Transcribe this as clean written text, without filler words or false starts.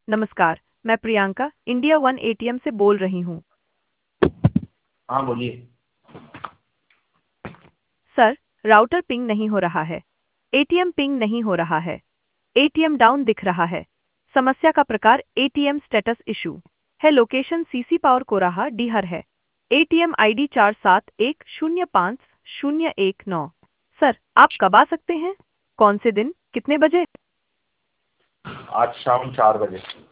नमस्कार, मैं Priyanka India one ATM से बोल रही हूँ। हाँ बोलिए। सर, राउटर पिंग नहीं हो रहा है। एटीएम पिंग नहीं हो रहा है। एटीएम डाउन दिख रहा है। समस्या का प्रकार एटीएम स्टेटस इशू है। लोकेशन सीसी पावर कोराहा डीहर है। ATM ID 47105019। सर, आप कब आ सकते हैं? कौन से दिन? कितने बजे? आज शाम 4 बजे।